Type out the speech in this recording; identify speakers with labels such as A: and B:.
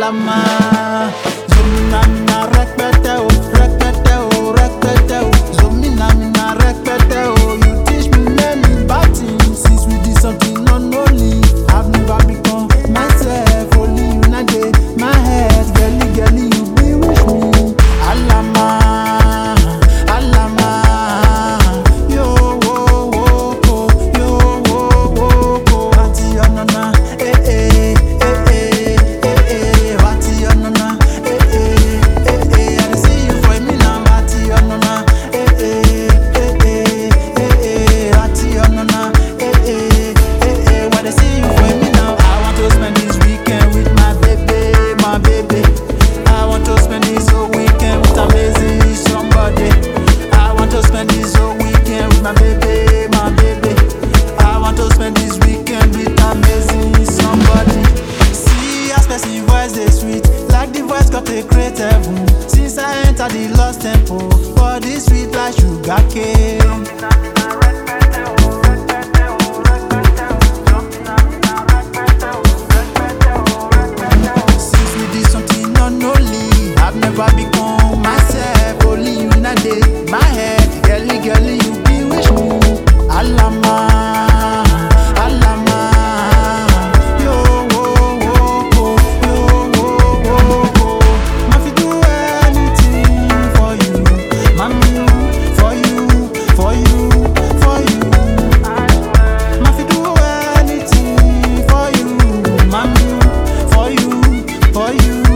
A: alama. Zomina mina rekpete o, rekpete o, rekpete o. Zomina mina rekpete o. You teach me many bad things since we did something unholy. I've never become myself, only you na dey my head. Girly, girly, you bewitch me. Alama, alama. Yo, wo, wo, wo. Yo, wo, wo, wo. Auntie Onana, eh, eh, eh, eh, eh, eh. Auntie Onana, eh, eh, eh, eh. I dey see you for me now, Auntie Onana, eh, eh, eh, eh, eh, eh. Auntie Onana, eh, eh, eh, eh. Why they see you for me now? I want to spend this weekend with my baby, my baby. I want to spend this whole weekend with amazing somebody. I want to spend this whole weekend with my baby, my baby. I want to spend this weekend with amazing somebody. See as person voice dey sweet, like the voice got a great heaven. Since I enter the lost temple, body sweet like sugar cane. Since we did something unholy, I've never become myself. Only you na dey my head. Girly, girly, you bewitch me. Alama, alama. Yo, wo, wo, wo. Yo, wo, wo, wo. Ma fi do anything for you, mami, for you, for you, for you. Ma fi do anything for you, mami, for you, for you.